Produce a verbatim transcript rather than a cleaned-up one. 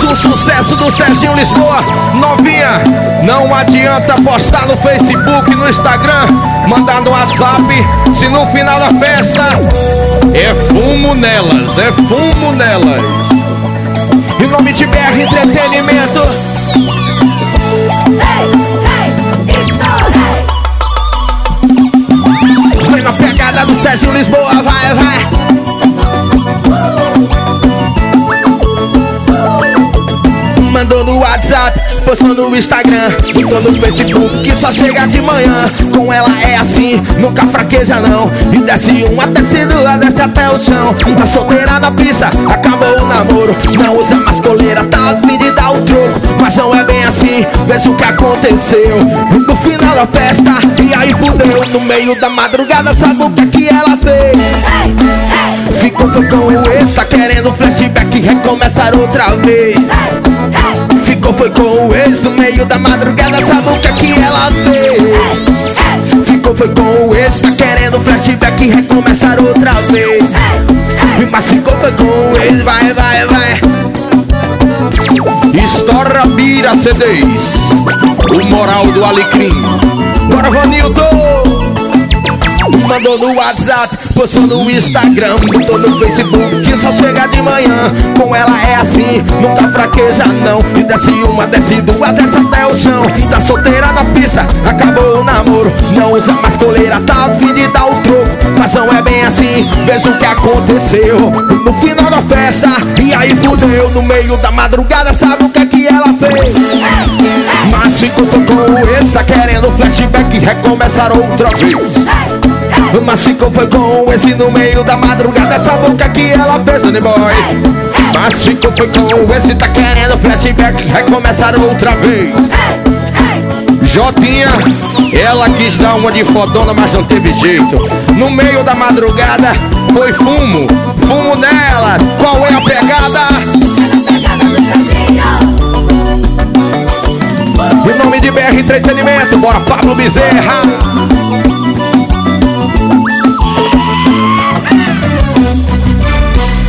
o sucesso do Serginho Lisboa. Novinha, não adianta postar no Facebook, no Instagram, mandar no WhatsApp, se no final da festa é fumo nelas, é fumo nelas. Em nome de B R Entretenimento. Hey, hey, estourei. Vai na pegada do Serginho Lisboa, vai, vai. Mandou no WhatsApp, postou no Instagram, botou no Facebook que só chega de manhã. Com ela é assim, nunca fraqueja não. E desce uma, desce duas, desce até o chão. Tá solteira na pista, acabou o namoro. Não usa mais coleira, tá a fim de dar o troco. Mas não é bem assim, veja o que aconteceu no final da festa, e aí fudeu. No meio da madrugada, sabe o que que ela fez? Ficou foi com o ex, tá querendo flashback, recomeçar outra vez. Ficou foi com o ex no meio da madrugada, sabe o que que ela fez? Ficou foi com o ex, tá querendo flashback, recomeçar outra vez. Mas ficou foi com o ex, vai, vai, vai. Estoura Bira C Ds, o moral do Alecrim. Bora, Vanilton! Mandou no WhatsApp, postou no Instagram, botou no Facebook que só chega de manhã. Com ela é assim, nunca fraqueja não. E desce uma, desce duas, desce até o chão. Tá solteira na pista, acabou o namoro. Não usa mais coleira, tá a fim de dar o troco. Mas não é bem assim, veja o que aconteceu no final da festa, e aí fudeu. No meio da madrugada, sabe o que que ela fez? Mas ficou com o ex, tá querendo flashback, recomeçar outra vez. Mas ficou foi com esse no meio da madrugada, sabe o que que ela fez, Danny Boy? Mas ficou foi com esse, tá querendo flashback, recomeçar outra vez. Jotinha, ela quis dar uma de fodona, mas não teve jeito. No meio da madrugada, foi fumo, fumo nela. Qual é a pegada? Em nome de B R Entretenimento, bora Pablo Bezerra.